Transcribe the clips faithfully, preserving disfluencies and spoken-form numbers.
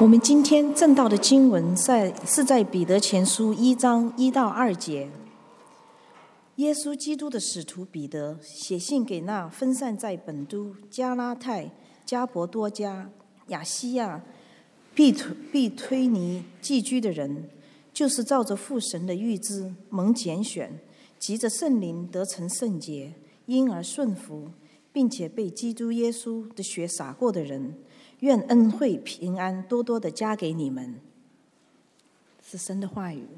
我们今天正道的经文在是在彼得前书一章一到二节。耶稣基督的使徒彼得写信给那分散在本都、加拉太、加伯多加、亚西亚、必推必推尼寄居的人，就是照着父神的预知蒙拣选，藉着圣灵得成圣洁，因而顺服，并且被基督耶稣的血洒过的人，愿恩惠平安多多的加给你们。是神的话语。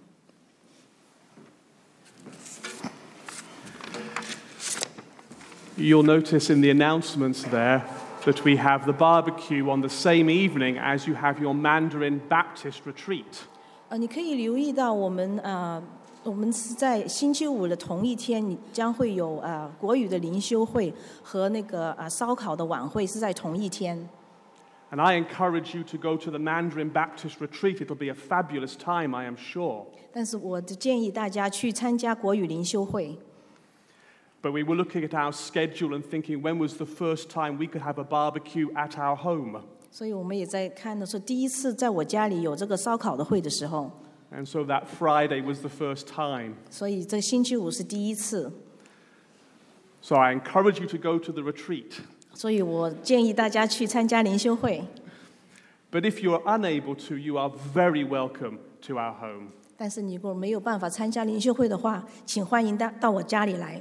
You'll notice in the announcements there that we have the barbecue on the same evening as you have your Mandarin Baptist retreat. 呃，你可以留意到我们呃，我们是在星期五的同一天，你将会有呃国语的灵修会和那个呃烧烤的晚会是在同一天。 And I encourage you to go to the Mandarin Baptist retreat. It'll be a fabulous time, I am sure. 但是我建议大家去参加国语灵修会。 But we were looking at our schedule and thinking, when was the first time we could have a barbecue at our home? 所以我们也在看的是第一次在我家里有这个烧烤的会的时候。 And so that Friday was the first time. 所以这星期五是第一次。 So I encourage you to go to the retreat. 所以我建议大家去参加灵修会。 But if you are unable to, you are very welcome to our home. 但是你如果没有办法参加灵修会的话，请欢迎到到我家里来。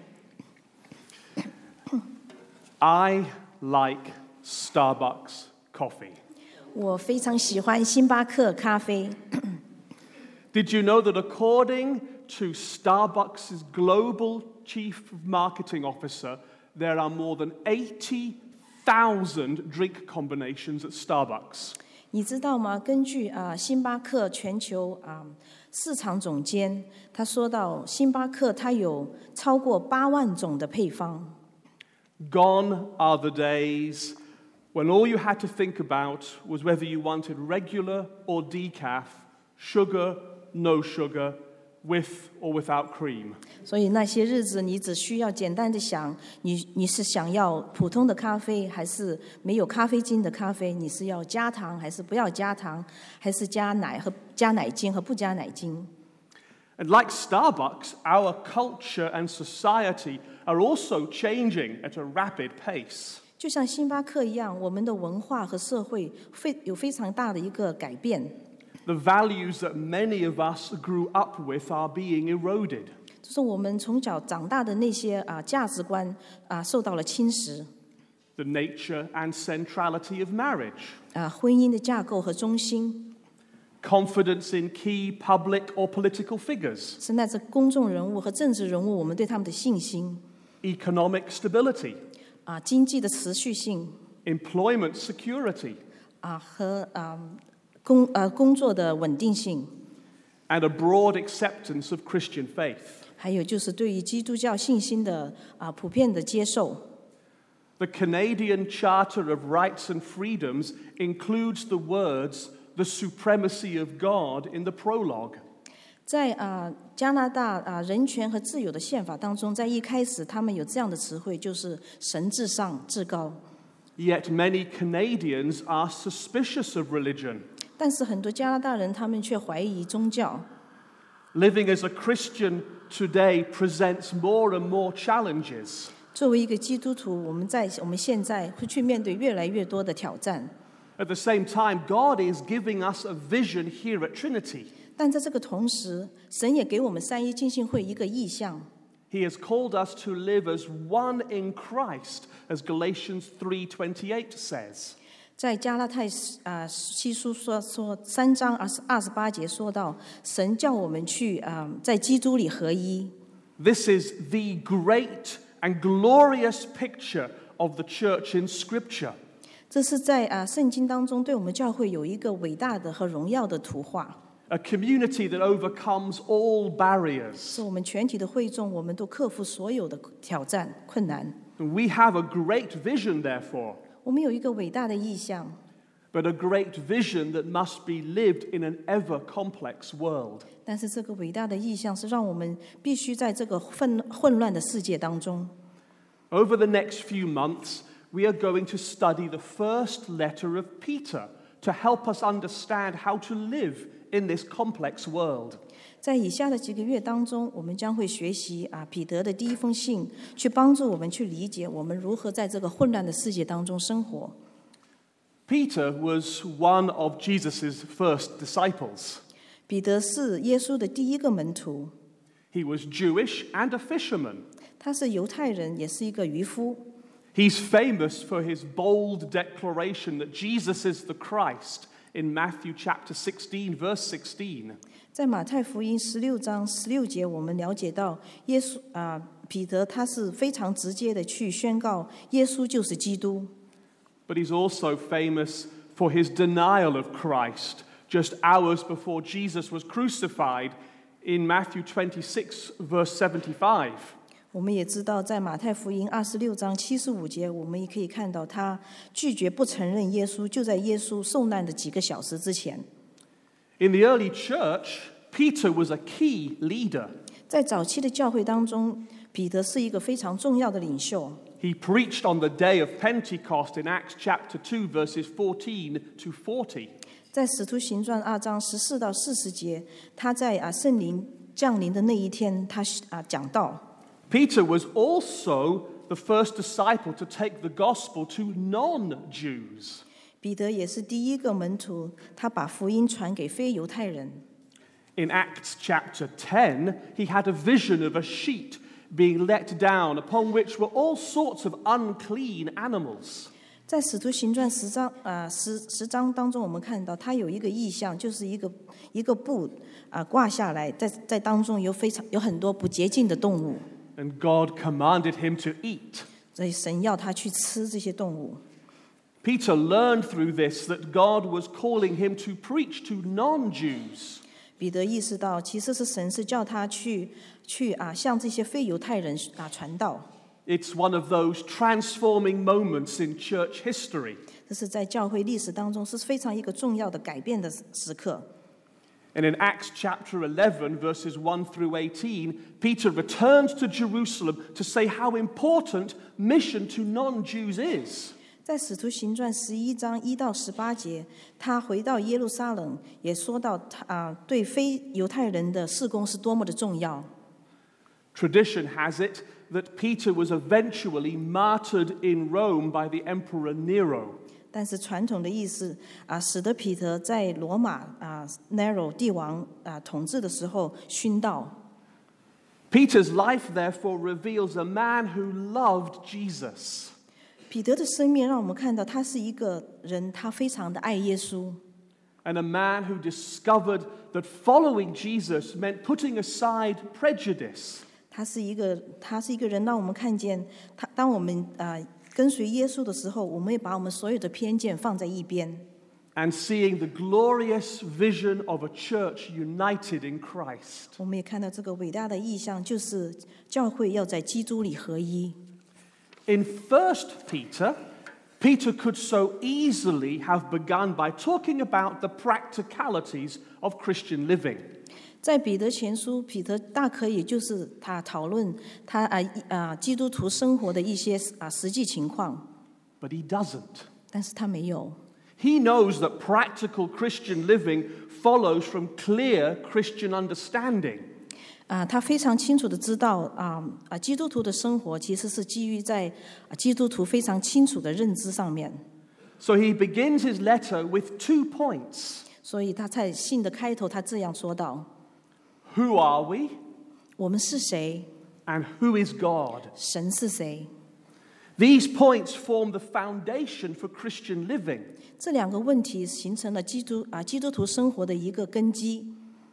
I like Starbucks coffee. 我非常喜欢星巴克咖啡。 Did you know that according to Starbucks' global chief marketing officer, there are more than eighty thousand drink combinations at Starbucks? 你知道吗？根据啊、呃、星巴克全球啊、呃、市场总监，他说到星巴克它有超过八万种的配方。 Gone are the days when all you had to think about was whether you wanted regular or decaf, sugar, no sugar, with or without cream. 所以那些日子，你只需要简单的想，你你是想要普通的咖啡，还是没有咖啡精的咖啡？你是要加糖，还是不要加糖？还是加奶和加奶精和不加奶精？ And like Starbucks, our culture and society are also changing at a rapid pace. 就像星巴克一样，我们的文化和社会非有非常大的一个改变。 The values that many of us grew up with are being eroded. 就是我们从小长大的那些啊价值观啊受到了侵蚀。 The nature and centrality of marriage. 啊，婚姻的架构和中心。 Confidence in key public or political figures. 是那这公众人物和政治人物，我们对他们的信心。 Economic stability. 啊，经济的持续性。 Employment security. 啊，和啊工呃工作的稳定性。 And a broad acceptance of Christian faith. 还有就是对于基督教信心的啊普遍的接受。 The Canadian Charter of Rights and Freedoms includes the words "the supremacy of God" in the prologue. 在啊加拿大啊人权和自由的宪法当中，在一开始他们有这样的词汇，就是神至上至高。 Yet many Canadians are suspicious of religion. 但是很多加拿大人他们却怀疑宗教。 Living as a Christian today presents more and more challenges. 作为一个基督徒，我们在我们现在会去面对越来越多的挑战。 At the same time, God is giving us a vision here at Trinity. 但在这个同时，神也给我们三一浸信会一个意向。 He has called us to live as one in Christ, as Galatians three twenty-eight says. 在加拉太啊西书说说三章二十二十八节说到，神叫我们去啊、呃、在基督里合一。 This is the great and glorious picture of the church in Scripture. 这是在啊圣经当中对我们教会有一个伟大的和荣耀的图画。 A community that overcomes all barriers. 是我们全体的会众，我们都克服所有的挑战困难。 We have a great vision, therefore. 我们有一个伟大的意向。 But a great vision that must be lived in an ever complex world. 但是这个伟大的意向是让我们必须在这个混混乱的世界当中。 Over the next few months, we are going to study the first letter of Peter to help us understand how to live in this complex world. 在以下的几个月当中，我们将会学习啊彼得的第一封信，去帮助我们去理解我们如何在这个混乱的世界当中生活。 Peter was one of Jesus' first disciples. 彼得是耶稣的第一个门徒， He was Jewish and a fisherman. 他是犹太人，也是一个渔夫。 He's famous for his bold declaration that Jesus is the Christ in Matthew chapter sixteen, verse sixteen. 在马太福音十六章十六节，我们了解到耶稣啊，彼得他是非常直接的去宣告耶稣就是基督。 But he's also famous for his denial of Christ just hours before Jesus was crucified in Matthew twenty-six, verse seventy-five. 我们也知道，在马太福音二十六章七十五节，我们也可以看到他拒绝不承认耶稣，就在耶稣受难的几个小时之前。 In the early church, Peter was a key leader. 在早期的教会当中，彼得是一个非常重要的领袖。 He preached on the day of Pentecost in Acts chapter two, verses fourteen to forty. 在使徒行传二章十四到四十节，他在啊圣灵降临的那一天，他啊讲道。 Peter was also the first disciple to take the gospel to non-Jews. 彼得也是第一个门徒，他把福音传给非犹太人。 In Acts chapter ten, he had a vision of a sheet being let down, upon which were all sorts of unclean animals. 在使徒行传十章啊十十章当中，我们看到他有一个意象，就是一个一个布啊挂下来，在在当中有非常有很多不洁净的动物， And God commanded him to eat. 所以神要他去吃这些动物。 Peter learned through this that God was calling him to preach to non-Jews. 彼得意识到，其实是神是叫他去去啊向这些非犹太人啊传道。 It's one of those transforming moments in church history. 这是在教会历史当中是非常一个重要的改变的时刻。 And in Acts chapter eleven, verses one through eighteen, Peter returned to Jerusalem to say how important mission to non-Jews is. 在使徒行传十一章一到十八节，他回到耶路撒冷，也说到他啊对非犹太人的事工是多么的重要。 Tradition has it that Peter was eventually martyred in Rome by the Emperor Nero. 但是传统的意思啊，使得彼得在罗马啊 Nero 帝王啊统治的时候殉道。 Peter's life, therefore, reveals a man who loved Jesus. 彼得的生命让我们看到，他是一个人，他非常的爱耶稣。 And a man who discovered that following Jesus meant putting aside prejudice. 他是一个，他是一个人，让我们看见他。当我们啊、呃、跟随耶稣的时候，我们也把我们所有的偏见放在一边。 And seeing the glorious vision of a church united in Christ. 我们也看到这个伟大的意象，就是教会要在基督里合一。 In First Peter, Peter could so easily have begun by talking about the practicalities of Christian living. 在彼得前书，彼得大可以就是他讨论他啊啊基督徒生活的一些啊实际情况， But he doesn't. 但是他没有。 He knows that practical Christian living follows from clear Christian understanding. 啊，他非常清楚的知道啊啊，基督徒的生活其实是基于在啊基督徒非常清楚的认知上面。 So he begins his letter with two points. 所以他在信的开头，他这样说道： Who are we? 我们是谁？ And who is God? 神是谁？ These points form the foundation for Christian living. 这两个问题形成了基督啊基督徒生活的一个根基。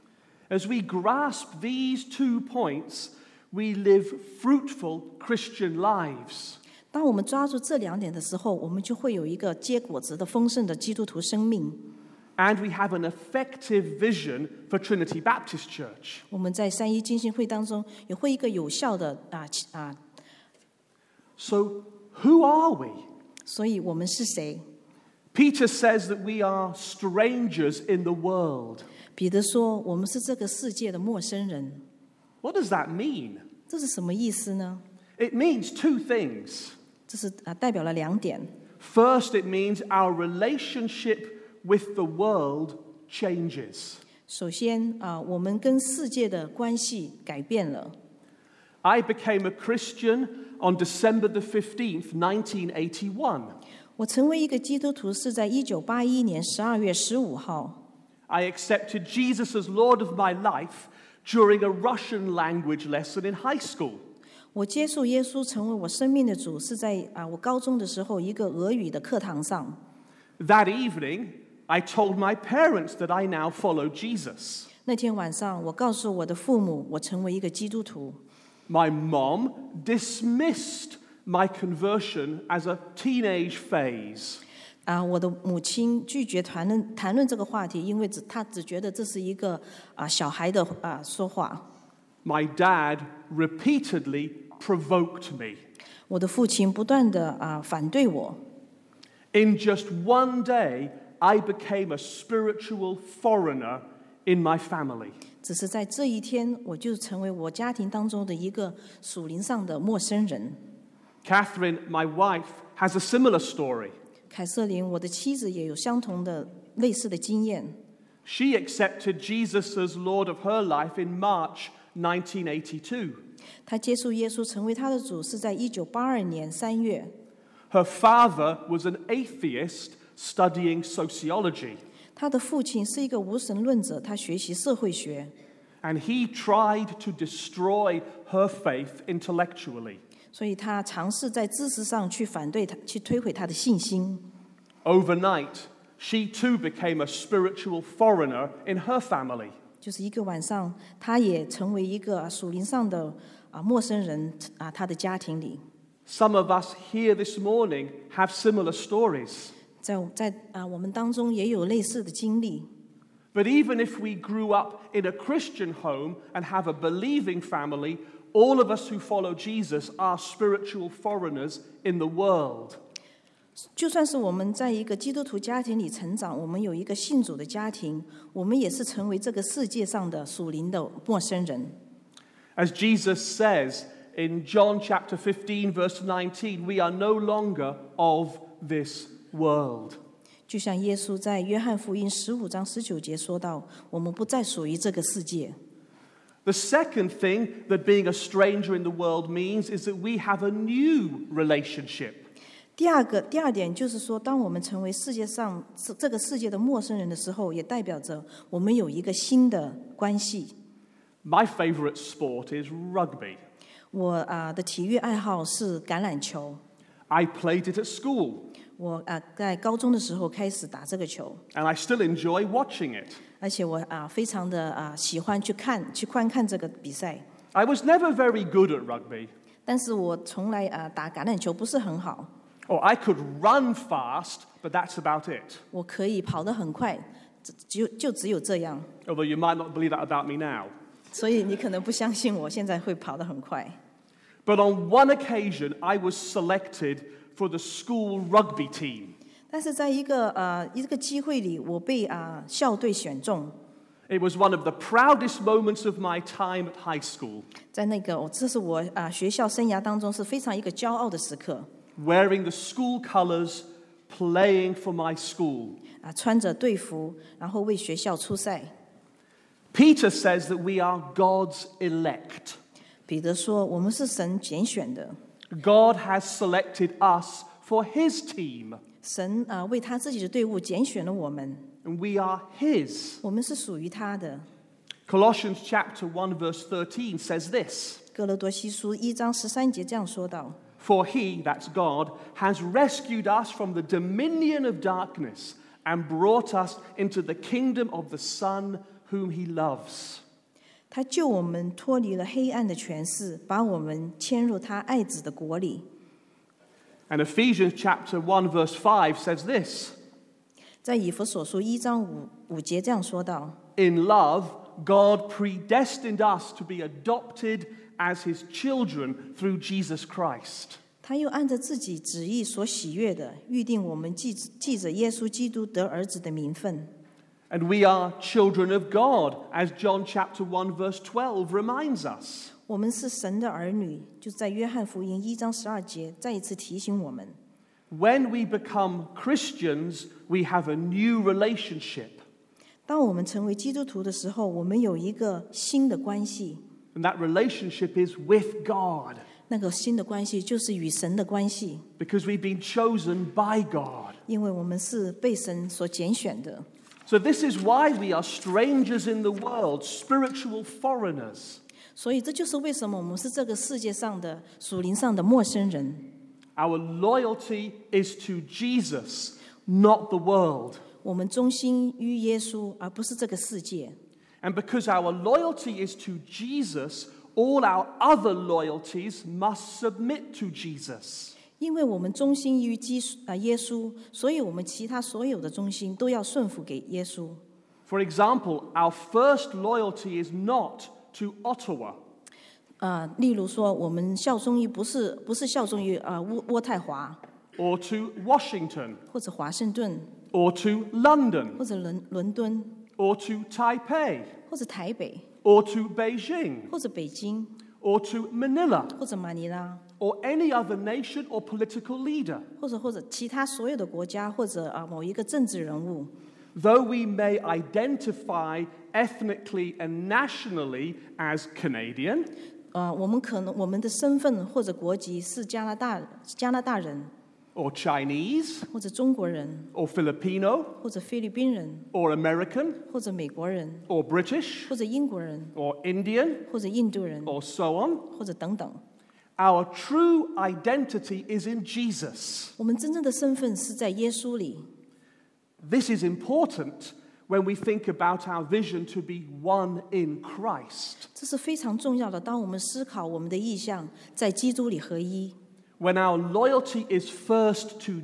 As we grasp these two points, we live fruitful Christian lives. 当我们抓住这两点的时候，我们就会有一个结果子的丰盛的基督徒生命。 And we have an effective vision for Trinity Baptist Church. 我们在三一浸信会当中也会一个有效的啊啊， So, who are we? 所以我们是谁？ Peter says that we are strangers in the world. 彼得说：“我们是这个世界的陌生人。 What does that mean? ” 这是什么意思呢？ It means two things. 这是啊代表了两点。 First, it means our relationship with the world changes. 首先啊、我们跟世界的关系改变了。 I became a Christian on December the fifteenth, nineteen eighty-one. 我成为一个基督徒是在一九八一年十二月十五号。 I accepted Jesus as Lord of my life during a Russian language lesson in high school. 我接受耶稣成为我生命的主是在啊、我高中的时候一个俄语的课堂上。 That evening, I told my parents that I now follow Jesus. 那天晚上，我告诉我的父母，我成为一个基督徒。 My mom dismissed my conversion as a teenage phase. 啊，我的母亲拒绝谈论谈论这个话题，因为只她只觉得这是一个啊小孩的啊说话。 My dad repeatedly provoked me. 我的父亲不断的啊反对我。 In just one day, I became a spiritual foreigner in my family. 只是在这一天，我就成为我家庭当中的一个属灵上的陌生人。 Catherine, my wife, has a similar story. 凯瑟琳，我的妻子也有相同的类似的经验。 She accepted Jesus as Lord of her life in March nineteen eighty-two. 她接受耶稣成为她的主是在一九八二年三月。 Her father was an atheist studying sociology. 她的父亲是一个无神论者，他学习社会学。 And he tried to destroy her faith intellectually. 所以他尝试在知识上去反对他，去摧毁他的信心。 Overnight, she too became a spiritual foreigner in her family. 就是一个晚上，他也成为一个属灵上的啊陌生人啊，他的家庭里。 Some of us here this morning have similar stories. 在在啊我们当中也有类似的经历。 But even if we grew up in a Christian home and have a believing family, all of us who follow Jesus are spiritual foreigners in the world. 就算是我们在一个基督徒家庭里成长，我们有一个信主的家庭，我们也是成为这个世界上的属灵的陌生人。 As Jesus says in John chapter fifteen, verse nineteen, we are no longer of this world. 就像耶稣在约翰福音十五章十九节说到，我们不再属于这个世界。 The second thing that being a stranger in the world means is that we have a new relationship. 第二个第二点就是说，当我们成为世界上这个世界的陌生人的时候，也代表着我们有一个新的关系。 My favorite sport is rugby. 我啊的体育爱好是橄榄球。 I played it at school. 我啊在高中的时候开始打这个球。 And I still enjoy watching it. 而且我啊非常的啊喜欢去看去观看这个比赛。 I was never very good at rugby. 但是我从来啊打橄榄球不是很好。 Or I could run fast, but that's about it. 我可以跑得很快，就就只有这样。 Although you might not believe that about me now. 所以你可能不相信我现在会跑得很快。 But on one occasion, I was selected for the school rugby team. 但是在一个呃一个机会里，我被啊、呃、校队选中。 It was one of the proudest moments of my time at high school. 在那个，这是我啊、呃、学校生涯当中是非常一个骄傲的时刻。 Wearing the school colors, playing for my school. 啊，穿着队服，然后为学校出赛。 Peter says that we are God's elect. 彼得说，我们是神拣选的。 God has selected us for His team. 神啊、呃，为他自己的队伍拣选了我们。 And we are His. 我们是属于他的。 Colossians chapter one verse thirteen says this. 哥罗多西书一章十三节这样说道。 For he, that's God, has rescued us from the dominion of darkness and brought us into the kingdom of the Son whom he loves. 他救我们脱离了黑暗的权势，把我们迁入他爱子的国里。 And Ephesians chapter one verse five says this. 在以弗所书一章五五节这样说道 In love, God predestined us to be adopted as his children through Jesus Christ. 他又按着自己旨意所喜悦的，预定我们记记着耶稣基督得儿子的名分。 And we are children of God, as John chapter one verse twelve reminds us. 我们是神的儿女，就在约翰福音一章十二节再一次提醒我们。 When we become Christians, we have a new relationship. 当我们成为基督徒的时候，我们有一个新的关系， And that relationship is with God. 那个新的关系就是与神的关系， Because we've been chosen by God. 因为我们是被神所拣选的。 So this is why we are strangers in the world, spiritual foreigners. 所以这就是为什么我们是这个世界上的属灵上的陌生人。 Our loyalty is to Jesus, not the world. 我们忠心于耶稣，而不是这个世界。 And because our loyalty is to Jesus, all our other loyalties must submit to Jesus. 因为我们忠心于基啊耶稣，所以我们其他所有的忠心都要顺服给耶稣。 For example, our first loyalty is not to Ottawa. 啊、例如说，我们效忠于不是不是效忠于啊渥渥太华 or to Washington, 或者华盛顿 or to London, 或者伦伦敦 or to Taipei, 或者台北 or to Beijing, 或者北京 or to Manila, 或者马尼拉 or any other nation or political leader. 或者或者其他所有的国家或者啊某一个政治人物。 Though we may identify ethnically and nationally as Canadian, 呃，我们可能我们的身份或者国籍是加拿大加拿大人 or Chinese, 或者中国人 or Filipino, 或者菲律宾人 or American, 或者美国人 or British, 或者英国人 or Indian, 或者印度人 or so on. 或者等等。 Our true identity is in Jesus. 我们真正的身份是在耶稣里。 This is important when we think about our vision to be one in Christ. 这是非常重要的。当我们思考我们的意向在基督里合一， When our loyalty is first to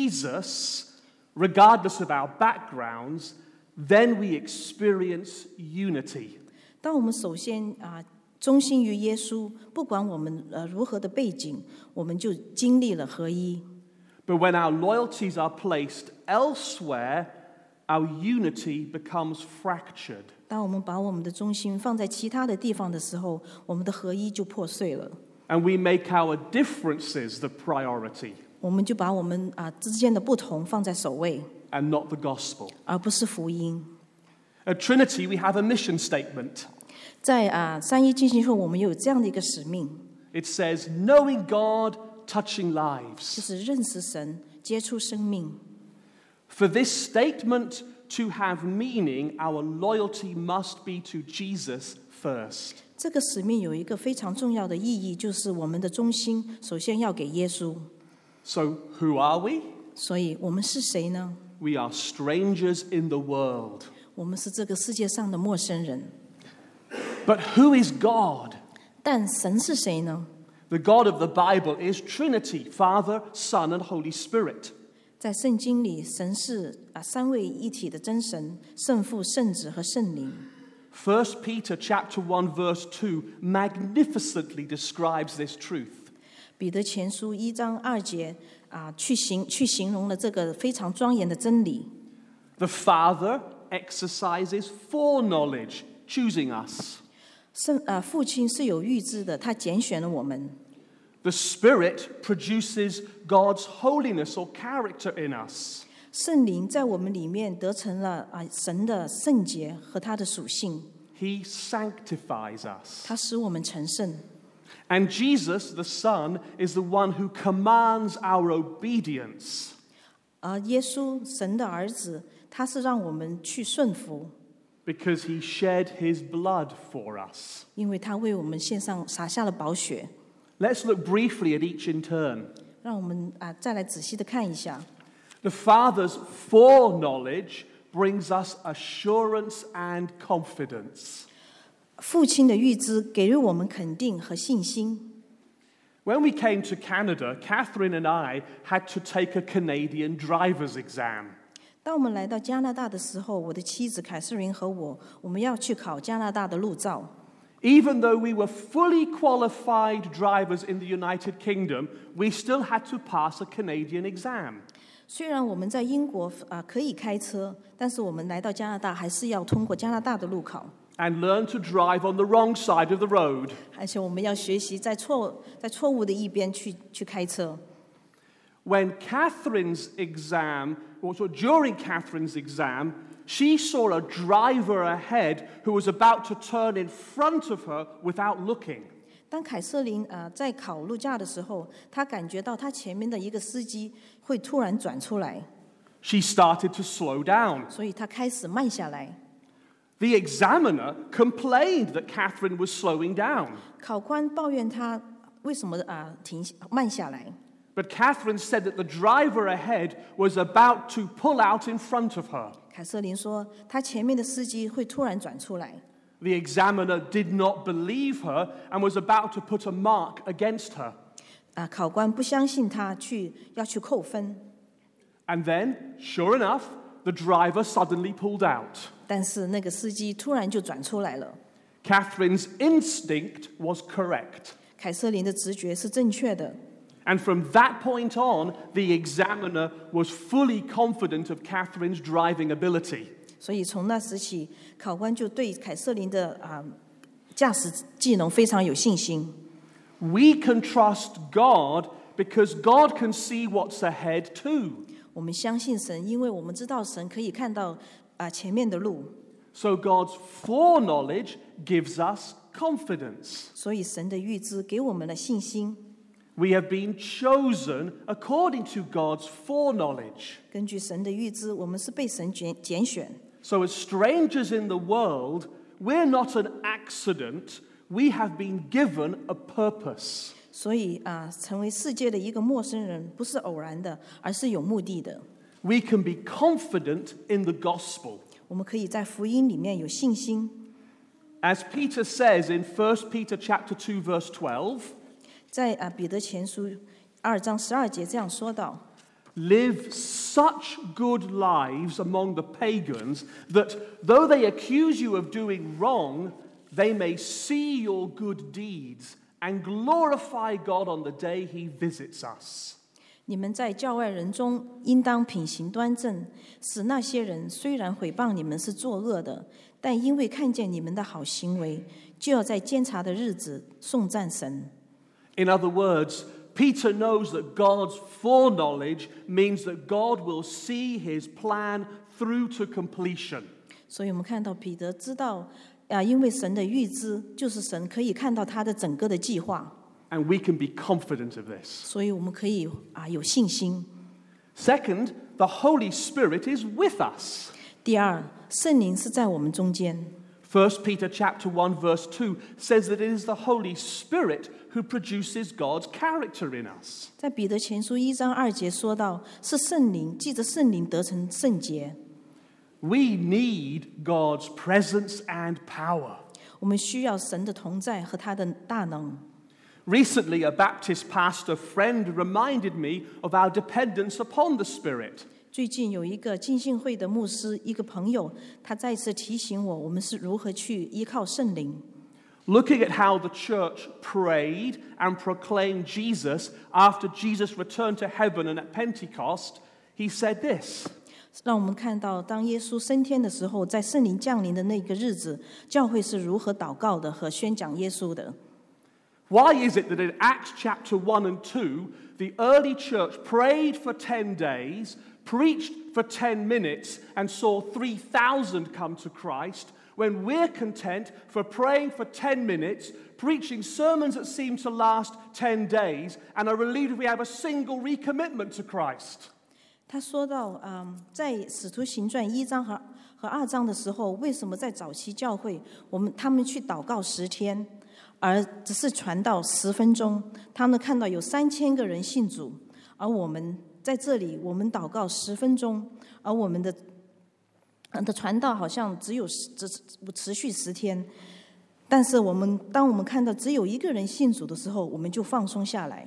Jesus, regardless of our backgrounds, then we experience unity. 当我们首先啊忠心于耶稣，不管我们呃如何的背景，我们就经历了合一。 But when our loyalties are placed elsewhere, our unity becomes fractured. 当我们把我们的中心放在其他的地方的时候，我们的合一就破碎了。 And we make our differences the priority 我们就把我们啊之间的不同放在首位， and not the gospel. 而不是福音。 At Trinity, we have a mission statement. 在啊三一进行后，我们有这样的一个使命， It says, knowing God, touching 就 lives. 是认识神，接触生命。 For this statement to have meaning, our loyalty must be to Jesus first. 这个使命有一个非常重要的意义，就是我们的中心首先要给耶稣。 So, who are we? 所以我们是谁呢？ We are strangers in the world. 我们是这个世界上的陌生人。 But who is God? 但神是谁呢？ The God of the Bible is Trinity, Father, Son, and Holy Spirit. 在圣经里，神是啊三位一体的真神，圣父、圣子和圣灵。 First Peter chapter one verse two magnificently describes this truth. 彼得前书一章二节啊，去形去形容了这个非常庄严的真理。 The Father exercises foreknowledge, choosing us. 圣啊父亲是有预知的，他拣选了我们。 The Spirit produces God's holiness or character in us. 圣灵在我们里面得成了啊神的圣洁和他的属性， He sanctifies us. 他使我们成圣。 And Jesus, the Son, is the one who commands our obedience. 而耶稣神的儿子，他是让我们去顺服， Because he shed his blood for us. 因为他为我们献上洒下了宝血。 Let's look briefly at each in turn. 让我们啊再来仔细的看一下。 The Father's foreknowledge brings us assurance and confidence. 父亲的预知给予我们肯定和信心。 When we came to Canada, Catherine and I had to take a Canadian driver's exam. 当我们来到加拿大的时候，我的妻子凯瑟琳和我，我们要去考加拿大的路照。 Even though we were fully qualified drivers in the United Kingdom, we still had to pass a Canadian exam. 虽然我们在英国啊可以开车，但是我们来到加拿大还是要通过加拿大的路考， And learn to drive on the wrong side of the road. 而且我们要学习在错在错误的一边去去开车。 When Catherine's exam, or so during Catherine's exam, she saw a driver ahead who was about to turn in front of her without looking. 当凯瑟琳呃在考路驾的时候，她感觉到她前面的一个司机会突然转出来， She started to slow down. 所以她开始慢下来。 The examiner complained that Catherine was slowing down. 考官抱怨她为什么啊、呃、停慢下来， But Catherine said that the driver ahead was about to pull out in front of her. 凯瑟琳说她前面的司机会突然转出来。 The examiner did not believe her and was about to put a mark against her. 啊，考官不相信她去要去扣分， And then, sure enough, the driver suddenly pulled out. 但是那个司机突然就转出来了。 Catherine's instinct was correct. 凯瑟琳的直觉是正确的， And from that point on, the examiner was fully confident of Catherine's driving ability. 所以从那时起，考官就对凯瑟琳的啊驾驶技能非常有信心。 We can trust God because God can see what's ahead too. 我们相信神，因为我们知道神可以看到啊前面的路， So God's foreknowledge gives us confidence. 所以神的预知给我们了信心。 We have been chosen according to God's foreknowledge. 根据神的预知，我们是被神拣拣选。 So as strangers in the world, we're not an accident. We have been given a purpose. 所以啊，成为世界的一个陌生人，不是偶然的，而是有目的的。 We can be confident in the gospel. 我们可以在福音里面有信心。 As Peter says in First Peter chapter two, verse twelve, 在啊彼得前书二章十二节这样说道。 live such good lives among the pagans that though they accuse you of doing wrong, they may see your good deeds and glorify God on the day he visits us. 你们在教外人中应当品行端正，使那些人虽然毁谤你们是作恶的，但因为看见你们的好行为，就要在监察的日子颂赞神。 In other words, Peter knows that God's foreknowledge means that God will see his plan through to completion. 所以我们看到彼得知道啊，因为神的预知，就是神可以看到他的整个的计划， And we can be confident of this. 所以我们可以啊有信心。 Second, the Holy Spirit is with us. 第二，圣灵是在我们中间。 First Peter chapter one verse two says that it is the Holy Spirit who produces God's character in us. 在彼得前书一章二节说到，是圣灵，记着圣灵得成圣洁。 We need God's presence and power. 我们需要神的同在和他的大能。 Recently, a Baptist pastor friend reminded me of our dependence upon the Spirit. 最近有一个浸信会的牧师，一个朋友，他再次提醒我，我们是如何去依靠圣灵。 Looking at how the church prayed and proclaimed Jesus after Jesus returned to heaven and at Pentecost, he said this. 让我们看到，当耶稣升天的时候，在圣灵降临的那个日子，教会是如何祷告的和宣讲耶稣的。 Why is it that in Acts chapter one and two, the early church prayed for ten days, preached for ten minutes, and saw three thousand come to Christ, when we're content for praying for ten minutes, preaching sermons that seem to last ten days, and are relieved if we have a single recommitment to Christ? 他说到，嗯，在使徒行传一章和和二章的时候，为什么在早期教会，我们他们去祷告十天，而只是传道十分钟，他们看到有三千个人信主，而我们在这里，我们祷告十分钟，而我们的的传道好像只有只持续十天，但是我们当我们看到只有一个人信主的时候，我们就放松下来。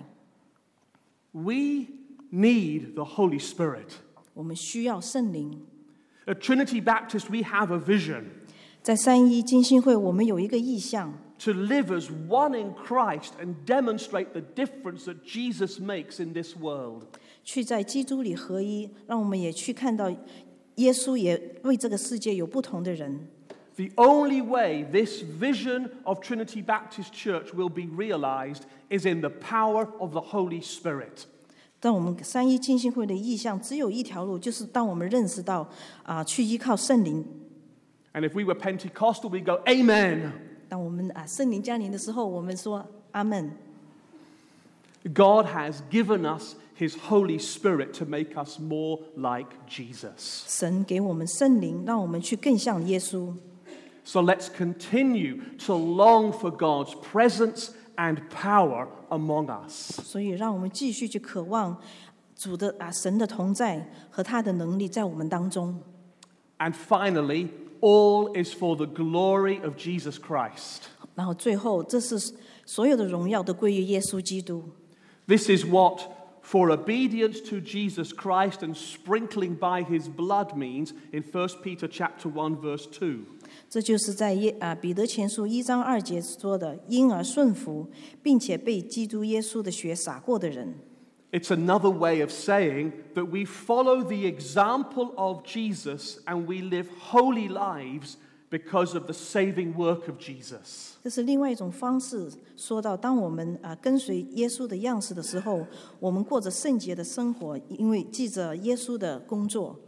We need the Holy Spirit. 我们需要圣灵。 At Trinity Baptist, we have a vision 在三一浸信会，我们有一个意向， to live as one in Christ and demonstrate the difference that Jesus makes in this world. 去在基督里合一，让我们也去看到耶稣也为这个世界有不同的人。 The only way this vision of Trinity Baptist Church will be realized is in the power of the Holy Spirit. 当我们三一浸信会的意向只有一条路，就是当我们认识到啊、去依靠圣灵。 And if we were Pentecostal, we'd go, Amen. 当我们啊圣灵降临的时候，我们说阿门。 God has given us His Holy Spirit to make us more like Jesus. 神给我们圣灵，让我们去更像耶稣。 So let's continue to long for God's presence and power among us. 所以，让我们继续去渴望主的啊神的同在和他的能力在我们当中。 And finally, all is for the glory of Jesus Christ. 然后最后，这是所有的荣耀都归于耶稣基督。 This is what for obedience to Jesus Christ and sprinkling by His blood means in First Peter chapter one verse two. 这就是在耶啊彼得前书一章二节说的，因而顺服，并且被基督耶稣的血洒过的人。 It's another way of saying that we follow the example of Jesus and we live holy lives because of the saving work of Jesus. 这是另外一种方式，说到当我们啊跟随耶稣的样式的时候，我们过着圣洁的生活，因为记着耶稣的工作。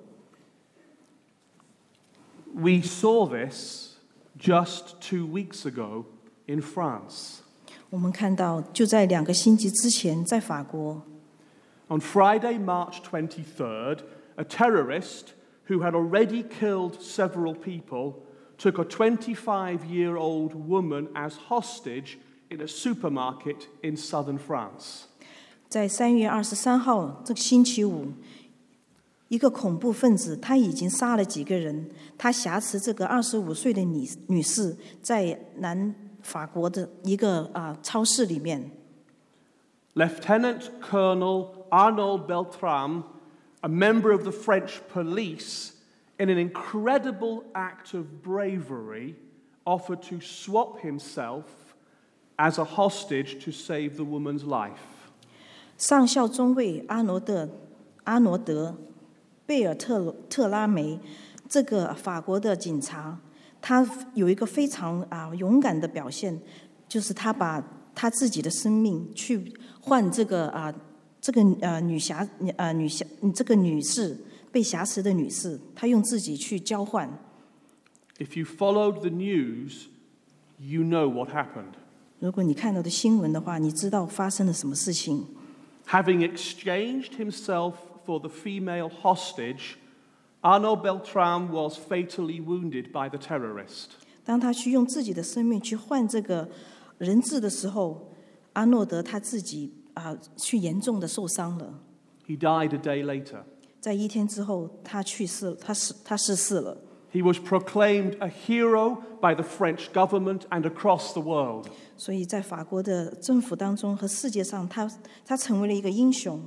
We saw this just two weeks ago in France. 我们看到，就在两个星期之前，在法国， On Friday, March twenty-third, a terrorist who had already killed several people took a twenty-five-year-old woman as hostage in a supermarket in southern France. 在三月二十三号这个星期五，一个恐怖分子他已经杀了几个人，他挟持这个二十五岁的女女士，在南法国的一个啊、呃、超市里面。 Lieutenant Colonel Arnaud Beltrame, a member of the French police, in an incredible act of bravery, offered to swap himself as a hostage to save the woman's life. 上校中尉阿诺德阿诺德贝尔特特拉梅，这个法国的警察，他有一个非常啊勇敢的表现，就是他把他自己的生命去换这个啊这个呃女侠呃女侠这个女士被挟持的女士，他用自己去交换。 If you followed the news, you know what happened. 如果你看到的新闻的话，你知道发生了什么事情。 Having exchanged himself for the female hostage, Arnaud Beltrame was fatally wounded by the terrorist. 当他去用自己的生命去换这个人质的时候，阿诺德他自己啊、呃、去严重的受伤了。 He died a day later. 在一天之后，他去世，他死，他逝世了。 He was proclaimed a hero by the French government and across the world. 所以在法国的政府当中和世界上，他他成为了一个英雄。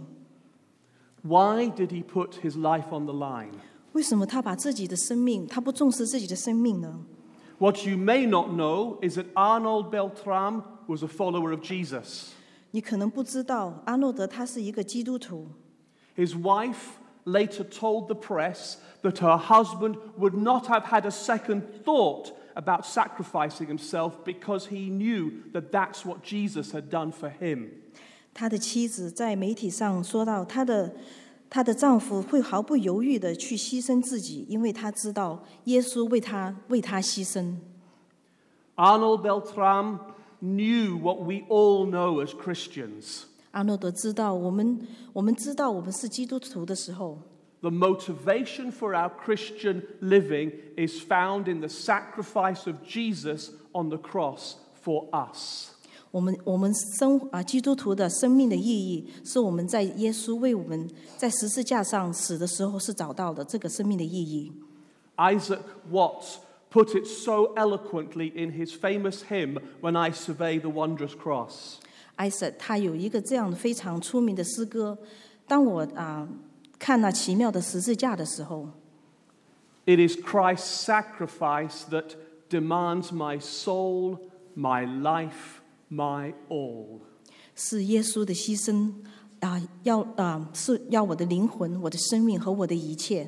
Why did he put his life on the line? 为什么他把自己的生命，他不重视自己的生命呢？ What you may not know is that Arnaud Beltrame was a follower of Jesus. 你可能不知道，阿诺德他是一个基督徒。 His wife later told the press that her husband would not have had a second thought about sacrificing himself because he knew that that's what Jesus had done for him. 他的妻子在媒体上说到，她的她的丈夫会毫不犹豫地去牺牲自己，因为他知道耶稣为他为他牺牲。 Arnaud Beltrame knew what we all know as Christians. 阿诺德知道，我们我们知道我们是基督徒的时候， The motivation for our Christian living is found in the sacrifice of Jesus on the cross for us. 我们我们生啊基督徒的生命的意义，是我们在耶稣为我们在十字架上死的时候是找到的这个生命的意义。 Isaac Watts put it so eloquently in his famous hymn, When I Survey the Wondrous Cross. 艾瑟他有一个这样非常出名的诗歌，当我啊看那奇妙的十字架的时候， It is Christ's sacrifice that demands my soul, my life, my all. 是耶稣的牺牲啊，要啊是要我的灵魂、我的生命和我的一切。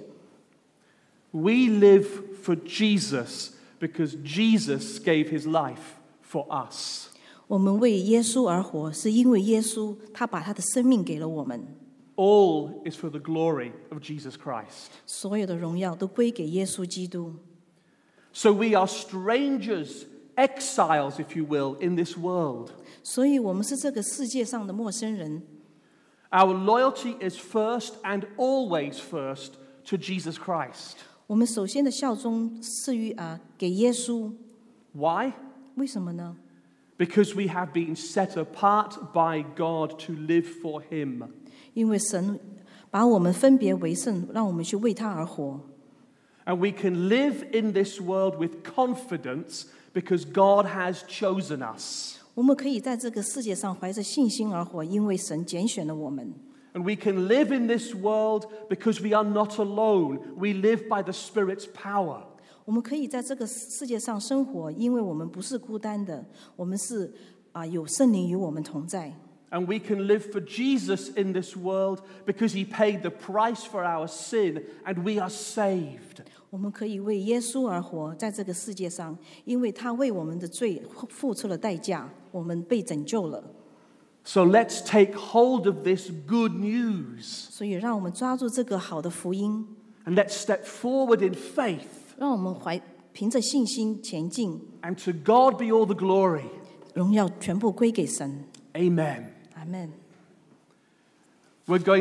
We live for Jesus because Jesus gave his life for us. 我们为耶稣而活，是因为耶稣他把他的生命给了我们。 All is for the glory of Jesus Christ. 所有的荣耀都归给耶稣基督。 So we are strangers, exiles, if you will, in this world. 所以我们是这个世界上的陌生人。 Our loyalty is first and always first to Jesus Christ. 我们首先的效忠是于啊给耶稣。 Why? 为什么呢？ Because we have been set apart by God to live for Him. 因为神把我们分别为圣，让我们去为他而活。 And we can live in this world with confidence because God has chosen us. 我们可以在这个世界上怀着信心而活，因为神拣选了我们。 And we can live in this world because we are not alone. We live by the Spirit's power. 我们可以在这个世界上生活，因为我们不是孤单的，我们是啊有圣灵与我们同在。 And we can live for Jesus in this world because He paid the price for our sin and we are saved. 我们可以为耶稣而活，在这个世界上，因为他为我们的罪付出了代价，我们被拯救了。 So let's take hold of this good news. 所以让我们抓住这个好的福音， And let's step forward in faith. 让我们怀凭着信心前进。 And to God be all the glory. 荣耀全部归给神。 Amen. 阿们。 We're going